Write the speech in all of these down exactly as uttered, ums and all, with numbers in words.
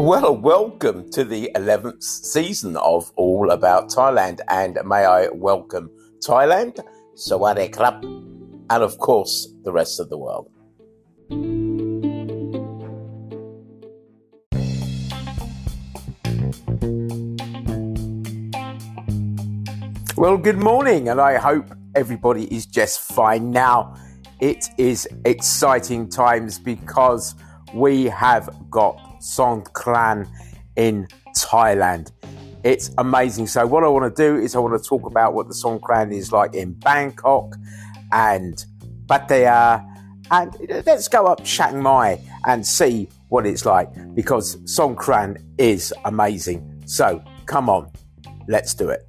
Well, welcome to the eleventh season of All About Thailand, and may I welcome Thailand, Sawadee Krap, and of course the rest of the world. Well, good morning, and I hope everybody is just fine. Now, it is exciting times because we have got Songkran in Thailand. It's amazing. So what I want to do is I want to talk about what the Songkran is like in Bangkok and Pattaya, and let's go up Chiang Mai and see what it's like, because Songkran is amazing. So come on, let's do it.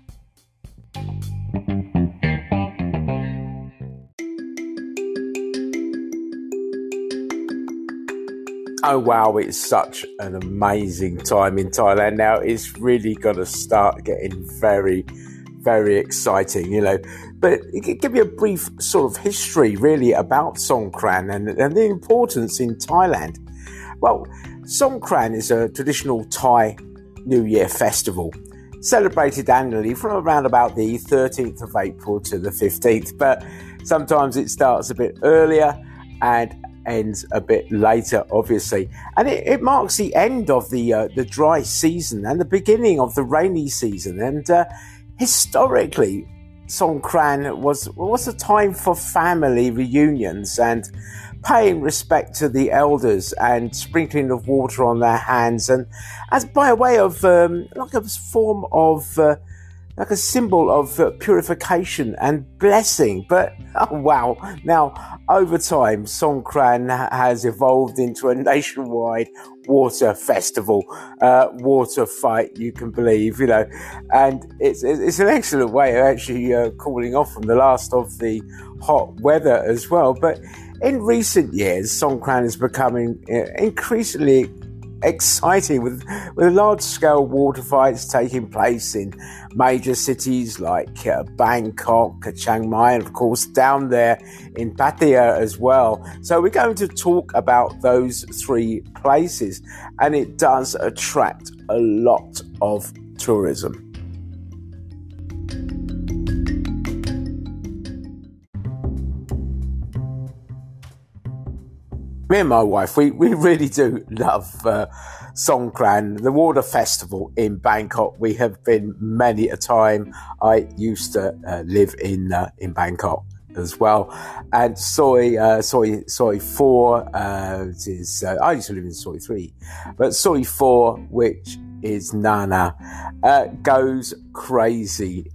Oh wow, it's such an amazing time in Thailand now. It's really going to start getting very, very exciting, you know. But give me a brief sort of history really about Songkran and, and the importance in Thailand. Well, Songkran is a traditional Thai New Year festival celebrated annually from around about the thirteenth of April to the fifteenth. But sometimes it starts a bit earlier and ends a bit later, obviously, and it, it marks the end of the uh, the dry season and the beginning of the rainy season. And uh, historically, Songkran was was a time for family reunions and paying respect to the elders and sprinkling of water on their hands, and as by a way of um, like a form of uh, like a symbol of uh, purification and blessing. But oh wow, now over time Songkran has evolved into a nationwide water festival, uh, water fight, you can believe, you know, and it's it's an excellent way of actually uh, cooling off from the last of the hot weather as well. But in recent years, Songkran is becoming increasingly exciting with with large-scale water fights taking place in major cities like uh, Bangkok, Chiang Mai, and of course down there in Pattaya as well. So we're going to talk about those three places, and it does attract a lot of tourism. Me and my wife, we, we really do love uh, Songkran, the water festival in Bangkok. We have been many a time. I used to uh, live in uh, in Bangkok as well, and Soi uh, Soi Soi Four uh, is uh, I used to live in Soi Three, but Soi Four, which is Nana, uh, goes crazy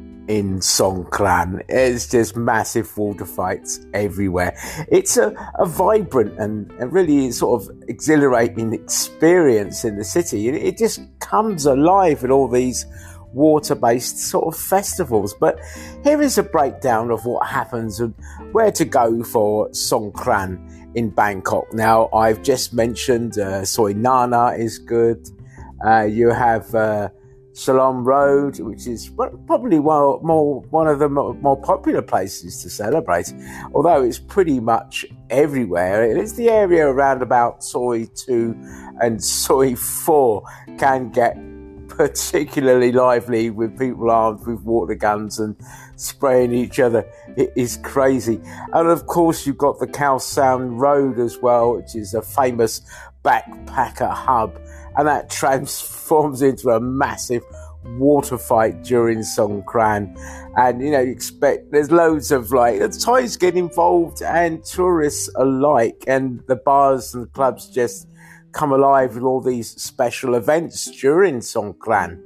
in Songkran. It's just massive water fights everywhere. It's a, a vibrant and, and really sort of exhilarating experience in the city. It, it just comes alive with all these water-based sort of festivals. But here is a breakdown of what happens and where to go for Songkran in Bangkok. Now, I've just mentioned uh, Soi Nana is good. Uh, you have uh, Shalom Road, which is probably one, more, one of the more popular places to celebrate, although it's pretty much everywhere. It's the area around about Soi two and Soi four can get particularly lively with people armed with water guns and spraying each other. It is crazy. And of course you've got the Khao San Road as well, which is a famous backpacker hub, and that transforms into a massive water fight during Songkran. And you know, you expect there's loads of like Thais get involved and tourists alike, and the bars and the clubs just come alive with all these special events during Songkran.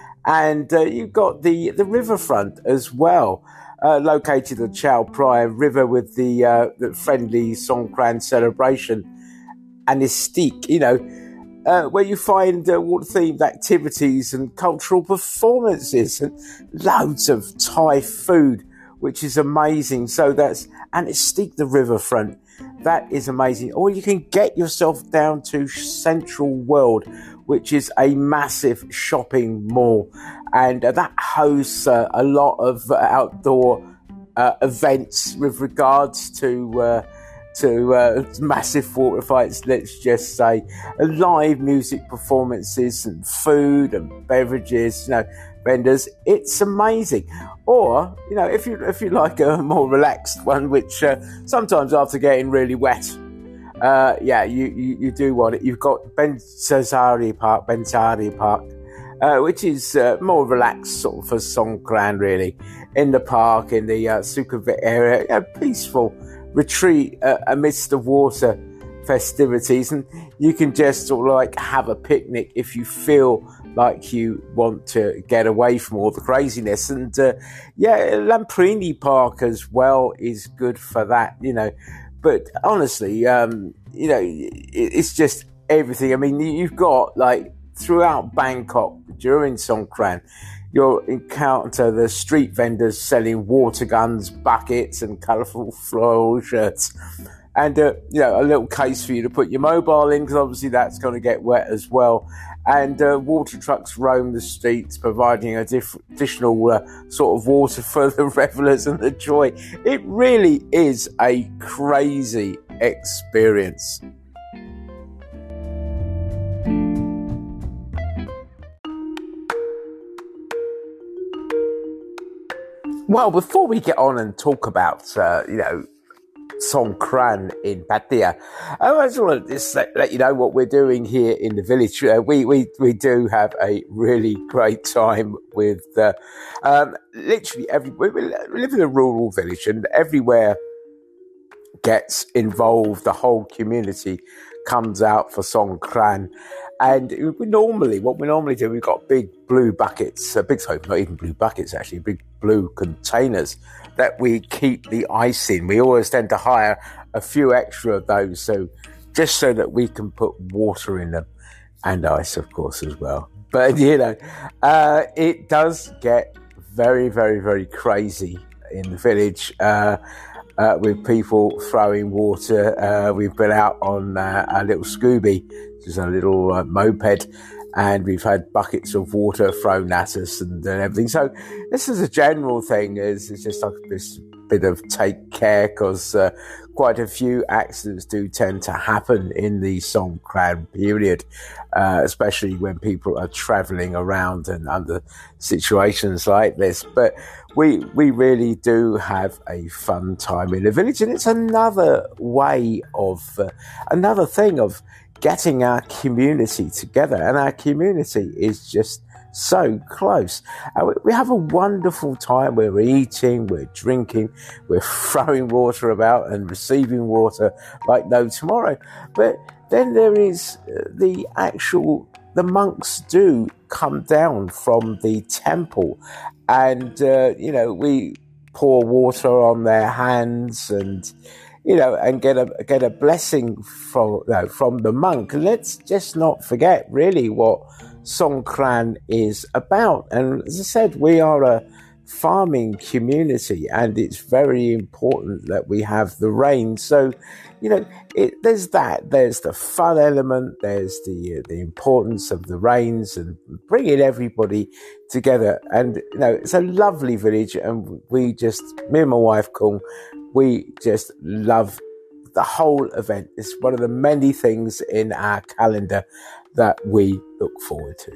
And uh, you've got the the riverfront as well, uh, located at Chao Phraya River with the uh, the friendly Songkran celebration and Mystique, you know, uh, where you find uh, water-themed activities and cultural performances and loads of Thai food, which is amazing. So that's, and Mystique, the riverfront, that is amazing. Or you can get yourself down to Central World, which is a massive shopping mall, and uh, that hosts uh, a lot of uh, outdoor uh, events with regards to uh, to uh, massive water fights, let's just say, live music performances and food and beverages, you know, vendors. It's amazing. Or, you know, if you if you like a more relaxed one, which uh, sometimes after getting really wet, uh, yeah, you, you, you do want it. You've got Bensari Park, Bensari Park, uh, which is uh, more relaxed sort of for Songkran, really, in the park, in the uh, Sukhumvit area, a peaceful retreat uh, amidst the water festivities, and you can just sort of like have a picnic if you feel like you want to get away from all the craziness. And uh, yeah, Lamprini Park as well is good for that, you know. But honestly, um, you know, it, it's just everything. I mean, you've got like throughout Bangkok during Songkran, you'll encounter the street vendors selling water guns, buckets, and colourful floral shirts. And, uh, you know, a little case for you to put your mobile in, because obviously that's going to get wet as well. And uh, water trucks roam the streets, providing a diff- additional uh, sort of water for the revellers and the joy. It really is a crazy experience. Well, before we get on and talk about, uh, you know, Songkran in Pattaya, I just want to just let, let you know what we're doing here in the village. Uh, we, we, we do have a really great time with uh, um, literally every. We, we live in a rural village, and everywhere gets involved. The whole community comes out for Songkran. And we normally, what we normally do, we've got big blue buckets, uh, big, sorry, not even blue buckets actually, big blue containers that we keep the ice in. We always tend to hire a few extra of those, so just so that we can put water in them, and ice, of course, as well. But, you know, uh, it does get very, very, very crazy in the village. Uh, Uh, with people throwing water. Uh, we've been out on uh, a little Scooby, which is a little uh, moped, and we've had buckets of water thrown at us and, and everything. So this is a general thing. It's, it's just like this bit of take care, because uh, quite a few accidents do tend to happen in the Songkran period, uh, especially when people are travelling around and under situations like this. But we we really do have a fun time in the village, and it's another way of, uh, another thing of getting our community together. And our community is just so close. Uh, we, we have a wonderful time. We're eating, we're drinking, we're throwing water about and receiving water like no tomorrow. But then there is uh, the actual, the monks do come down from the temple, and, uh, you know, we pour water on their hands and, you know, and get a get a blessing from, you know, from the monk. Let's just not forget really what Songkran is about. And as I said, we are a farming community, and it's very important that we have the rain. So, you know, it, there's that. There's the fun element. There's the uh, the importance of the rains and bringing everybody together. And, you know, it's a lovely village, and we just, me and my wife, Kung, we just love the whole event. It's one of the many things in our calendar that we look forward to.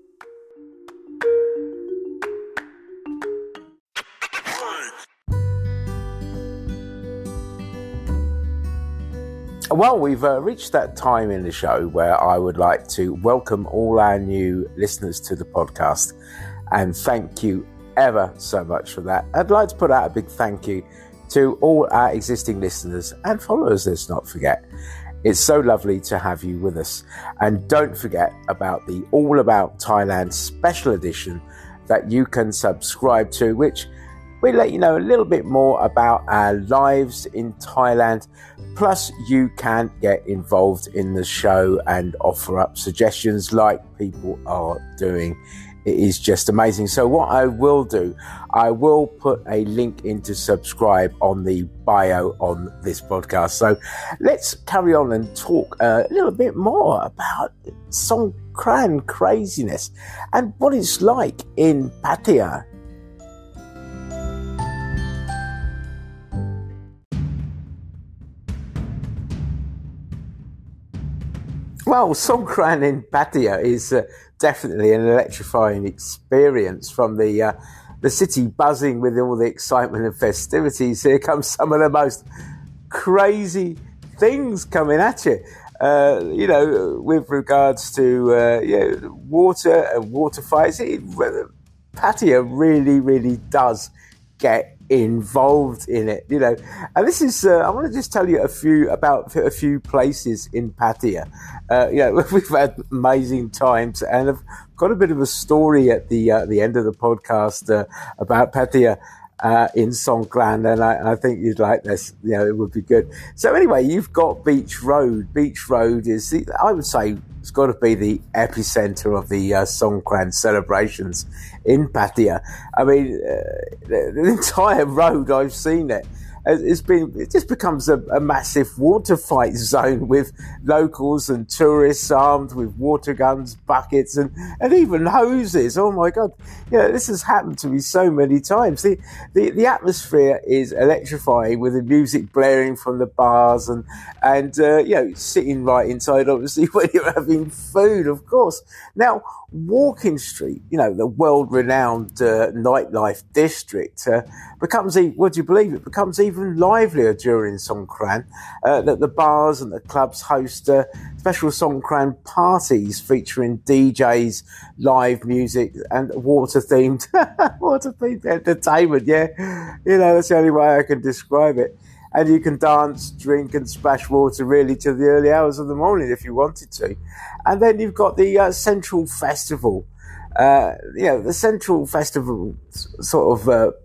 Well, we've uh, reached that time in the show where I would like to welcome all our new listeners to the podcast, and thank you ever so much for that. I'd like to put out a big thank you to all our existing listeners and followers, let's not forget. It's so lovely to have you with us. And don't forget about the All About Thailand special edition that you can subscribe to, which we let you know a little bit more about our lives in Thailand. Plus, you can get involved in the show and offer up suggestions like people are doing. It is just amazing. So what I will do, I will put a link in to subscribe on the bio on this podcast. So let's carry on and talk a little bit more about Songkran craziness and what it's like in Pattaya. Well, Songkran in Pattaya is uh, definitely an electrifying experience. From the uh, the city buzzing with all the excitement and festivities, here comes some of the most crazy things coming at you. Uh, you know, with regards to uh, you know, water and water fights, it, Pattaya really, really does get involved in it, you know. And this is, uh, I want to just tell you a few about a few places in Pattaya. Uh, you know, we've had amazing times, and I've got a bit of a story at the uh, the end of the podcast uh, about Pattaya uh, in Songkran, and I, I think you'd like this. You know, it would be good. So anyway, you've got Beach Road. Beach Road is, the, I would say, it's got to be the epicenter of the uh, Songkran celebrations in Pattaya. I mean, uh, the, the entire road, I've seen it. It's been, it just becomes a, a massive water fight zone with locals and tourists armed with water guns, buckets, and, and even hoses. Oh my God. You know, this has happened to me so many times. The, the, the atmosphere is electrifying with the music blaring from the bars and, and, uh, you know, sitting right inside, obviously, when you're having food, of course. Now, Walking Street, you know, the world-renowned uh, nightlife district, uh, becomes, e- would you believe it, becomes even livelier during Songkran. Uh, that the bars and the clubs host uh, special Songkran parties featuring D Js, live music, and water-themed, water-themed entertainment. Yeah, you know, that's the only way I can describe it. And you can dance, drink, and splash water really to the early hours of the morning if you wanted to. And then you've got the uh, Central Festival. Uh, you know, the Central Festival sort of uh,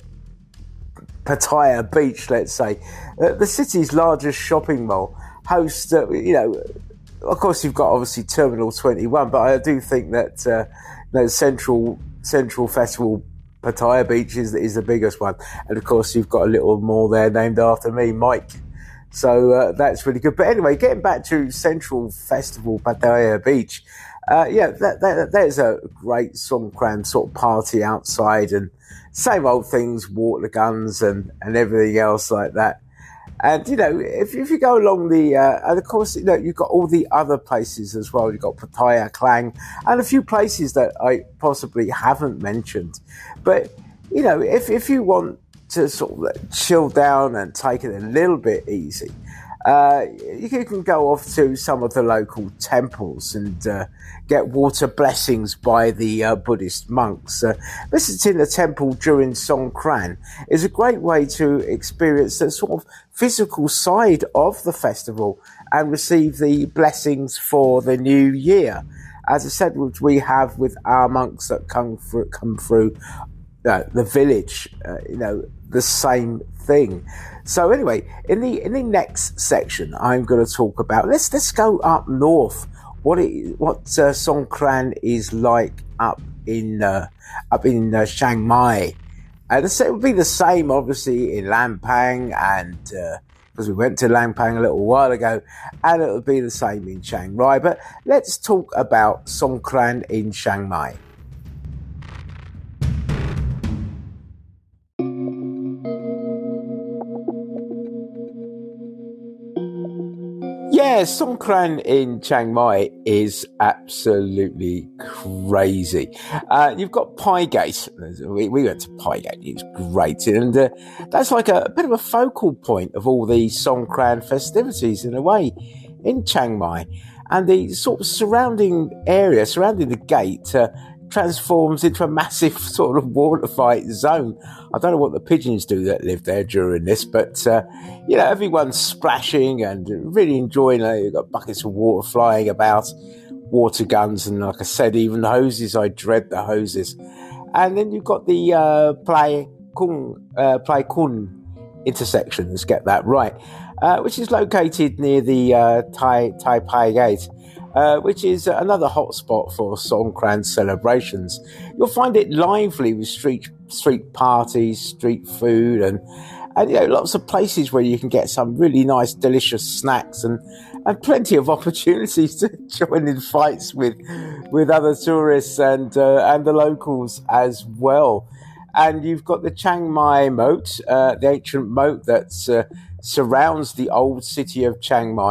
Pattaya Beach, let's say. Uh, the city's largest shopping mall hosts, uh, you know, of course you've got obviously Terminal twenty-one, but I do think that uh, you know, Central Central Festival Pattaya Beach is, is the biggest one. And of course you've got a little mall there named after me, Mike. So uh, that's really good. But anyway, getting back to Central Festival Pattaya Beach, uh, yeah, that, that, there's a great Songkran sort of party outside, and same old things, water guns and, and everything else like that. And, you know, if, if you go along the, uh, and of course, you know, you've got all the other places as well. You've got Pattaya Klang and a few places that I possibly haven't mentioned. But, you know, if, if you want to sort of chill down and take it a little bit easy, uh, you can go off to some of the local temples and uh, get water blessings by the uh, Buddhist monks. Uh, visiting a temple during Songkran is a great way to experience the sort of physical side of the festival and receive the blessings for the new year. As I said, which we have with our monks that come through, come through uh, the village, uh, you know, the same thing. So anyway, in the in the next section, I'm going to talk about, let's let's go up north. What it what uh, Songkran is like up in uh, up in uh, Chiang Mai, and it would be the same, obviously, in Lampang, and uh, because we went to Lampang a little while ago, and it would be the same in Chiang Rai. But let's talk about Songkran in Chiang Mai. Yeah, Songkran in Chiang Mai is absolutely crazy. Uh, you've got Pai Gate. We, we went to Pai Gate. It was great. And uh, that's like a, a bit of a focal point of all the Songkran festivities in a way in Chiang Mai. And the sort of surrounding area, surrounding the gate, uh, transforms into a massive sort of water fight zone. I don't know what the pigeons do that live there during this, but, uh, you know, everyone's splashing and really enjoying it. You've got buckets of water flying about, water guns, and like I said, even hoses. I dread the hoses. And then you've got the uh, Plai Kung, uh, Plai Kun intersection, let's get that right, uh, which is located near the uh, Tai, Tai Pai Gate. Uh, which is another hotspot for Songkran celebrations. You'll find it lively with street street parties, street food, and and you know, lots of places where you can get some really nice, delicious snacks, and, and plenty of opportunities to join in fights with with other tourists and uh, and the locals as well. And you've got the Chiang Mai Moat, uh, the ancient moat that uh, surrounds the old city of Chiang Mai,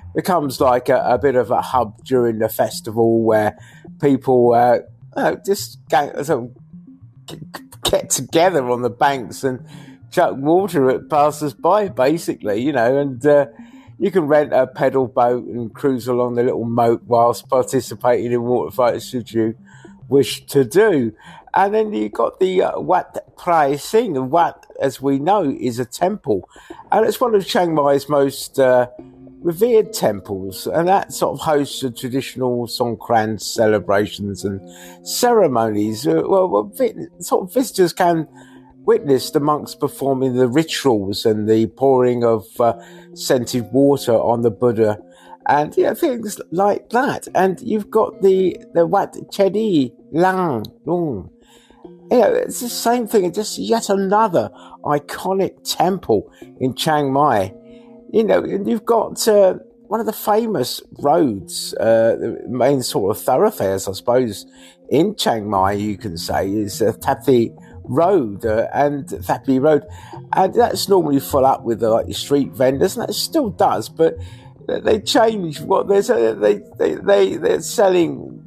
becomes like a, a bit of a hub during the festival where people uh, uh, just get, sort of get together on the banks and chuck water at passers-by, basically, you know, and uh, you can rent a pedal boat and cruise along the little moat whilst participating in water fights should you wish to do. And then you got the uh, Wat Phra Singh, and Wat, as we know, is a temple, and it's one of Chiang Mai's most uh, revered temples, and that sort of hosts the traditional Songkran celebrations and ceremonies. Uh, well, well, sort of visitors can witness the monks performing the rituals and the pouring of uh, scented water on the Buddha, and you know, things like that. And you've got the the Wat Chedi Lang Lung. You know, it's the same thing. It's just yet another iconic temple in Chiang Mai. You know, and you've got uh, one of the famous roads, uh, the main sort of thoroughfares, I suppose, in Chiang Mai, you can say, is uh, Thap Thai Road uh, and Thap Thai Road. And that's normally full up with uh, like the street vendors, and that still does, but they change what they're selling. They, they, they, they're selling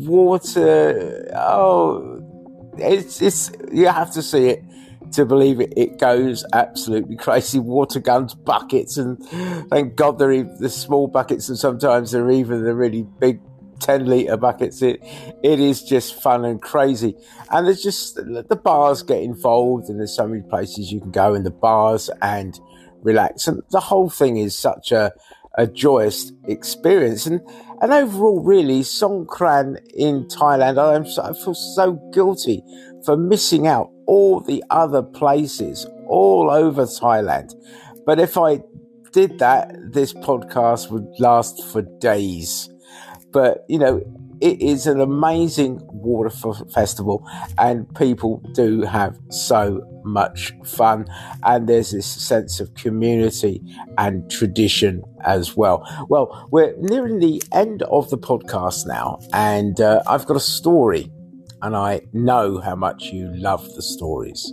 water. Oh, it's, it's, you have to see it to believe it. It goes absolutely crazy. Water guns, buckets, and thank God they're the small buckets, and sometimes they're even the really big ten litre buckets. It, it is just fun and crazy. And there's just, the bars get involved, and there's so many places you can go in the bars and relax. And the whole thing is such a, a joyous experience. And, and overall, really, Songkran in Thailand, I, am so, I feel so guilty for missing out all the other places all over Thailand. But if I did that, this podcast would last for days. But, you know, it is an amazing water f- festival, and people do have so much fun. And there's this sense of community and tradition as well. Well, we're nearing the end of the podcast now, and uh, I've got a story, and I know how much you love the stories.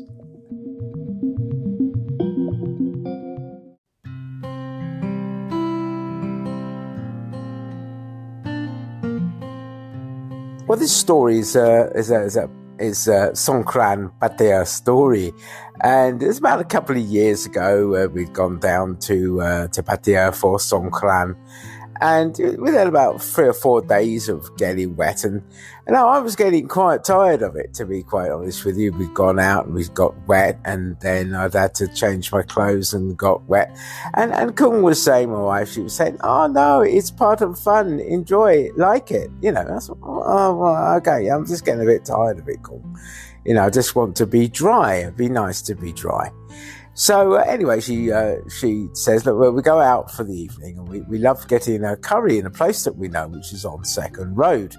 Well, this story is a is a is a, is a Songkran Pattaya story, and it's about a couple of years ago. Uh, we'd gone down to uh, to Pattaya for Songkran, and we had about three or four days of getting wet, and and I was getting quite tired of it, to be quite honest with you. We'd gone out and we got wet, and then I'd had to change my clothes and got wet. And and Kung was saying, my wife, she was saying, "Oh no, it's part of fun. Enjoy it, like it." You know, I thought, oh well, okay, I'm just getting a bit tired of it, Kung. You know, I just want to be dry. It'd be nice to be dry. So uh, anyway, she uh, she says, look, well, we go out for the evening, and we, we love getting a curry in a place that we know, which is on Second Road.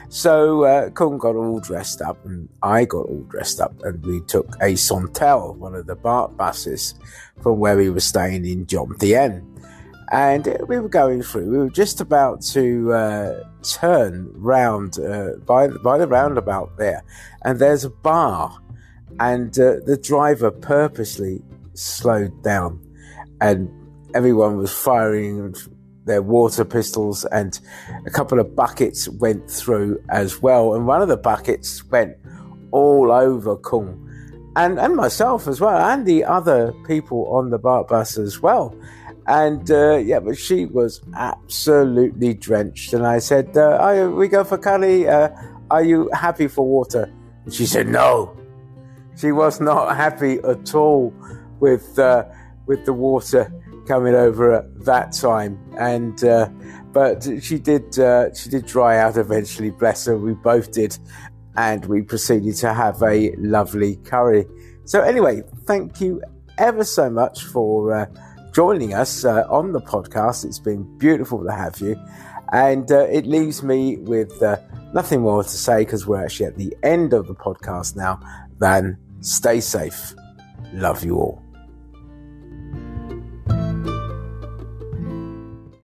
So uh, Kung got all dressed up, and I got all dressed up, and we took a Sontel, one of the BART buses, from where we were staying in Jomtien. And uh, we were going through, we were just about to uh, turn round uh, by, by the roundabout there, and there's a bar, and uh, the driver purposely slowed down, and everyone was firing their water pistols, and a couple of buckets went through as well, and one of the buckets went all over Kung and and myself as well, and the other people on the BART bus as well. And uh, yeah, but she was absolutely drenched, and I said, uh, oh, we go for curry, uh, are you happy for water? And she said no. She was not happy at all with uh, with the water coming over at that time, and uh, but she did uh, she did dry out eventually. Bless her, we both did, and we proceeded to have a lovely curry. So anyway, thank you ever so much for uh, joining us uh, on the podcast. It's been beautiful to have you, and uh, it leaves me with uh, nothing more to say, because we're actually at the end of the podcast now, than stay safe. Love you all.